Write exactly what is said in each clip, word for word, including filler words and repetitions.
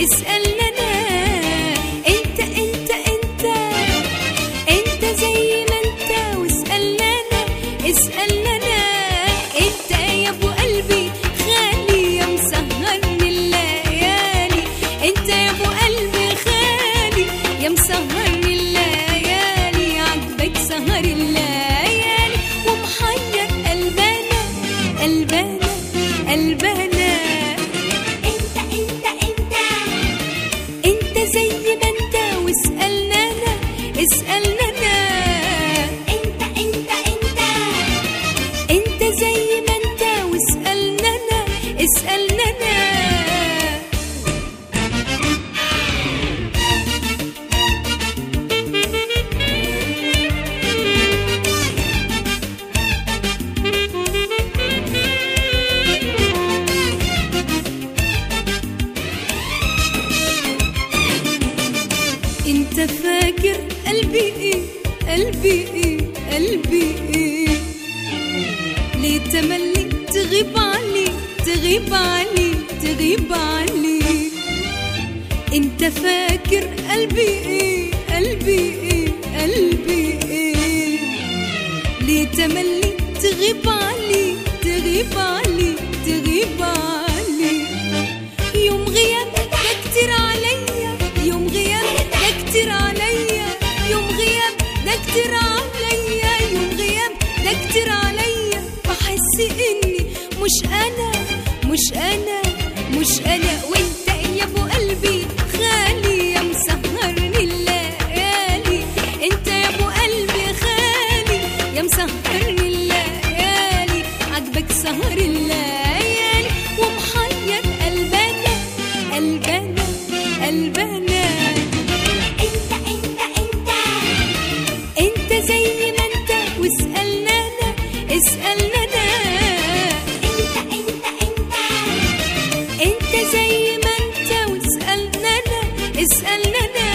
اسألنا أنا. انت انت انت انت زي ما انت، واسألنا أنا اسألنا أنا. انت يا ابو قلبي خالي يا مسهرني الليالي، انت يا ابو قلبي خالي يا مسهرني الليالي، عجبك سهر الليالي ومحير قلبنا قلبنا قلبنا. انت انت انت انت زي ما انت، واسألنا أنا اسألنا أنا. انت انت انت انت زي ما انت، واسألنا أنا اسألنا أنا. انت فاكر قلبي ايه قلبي ايه قلبي ايه، ليه تملي تغيب عني تغيب عني تغيب عني. انت فاكر قلبي ايه قلبي ايه قلبي ايه، ليه تملي تغيب عني تغيب عني تغيب عني. يوم غيابك ده كتير عليا، يوم غيابك ده كتير عليا، يوم غياب ده كتير عليا، يوم غياب ده كتير عليا. بحس اني مش انا مش انا مش انا. وانت يا ابو قلبي خالي يا مسهرني الليالي، انت يا ابو قلبي خالي يا مسهرني الليالي، عجبك سهر الليالي ومحير قلبنا قلبنا قلبنا. انت انت انت انت زي ما انت، واسألنا أنا اسألنا أنا. انت انت انت انت زي ما انت، واسألنا أنا اسألنا أنا.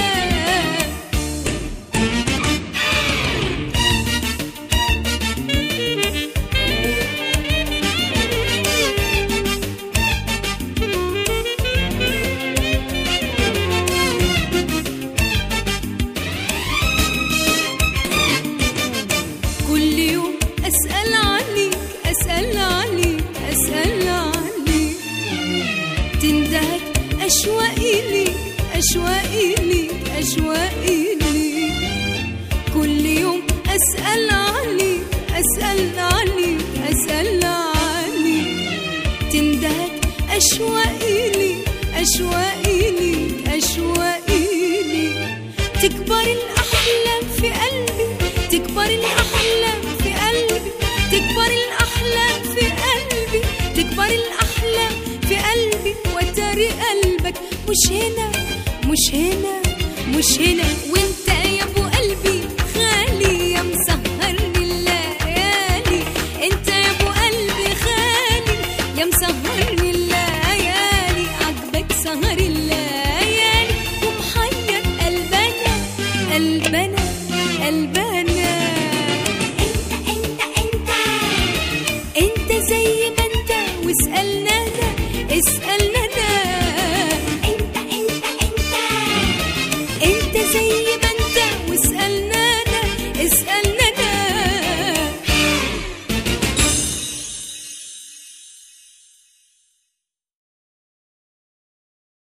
كل يوم أسأل عنيك أسأل عنيك أسأل عنيك، تندهك أشواقي ليك أشواقي ليك أشواقي ليك. كل يوم أسأل عنيك أسأل عنيك أسأل عنيك، تندهك أشواقي ليك أشواقي ليك أشواقي ليك. تكبر الأحلام في قلبي تكبر الأحلام في قلبي تكبر الأحلام في قلبي تكبر الأحلام في قلبي، وتاري قلبك مش هنا مش هنا مش هنا. وانت يا ابو قلبي خالي يا مسهرني الليالي، انت يا ابو قلبي خالي يا مسهرني الليالي، عجبك سهر الليالي ومحير قلبنا قلبنا قلبنا. انت انت انت انت زي ما انت، واسألنا أنا اسألنا أنا. انت انت انت انت زي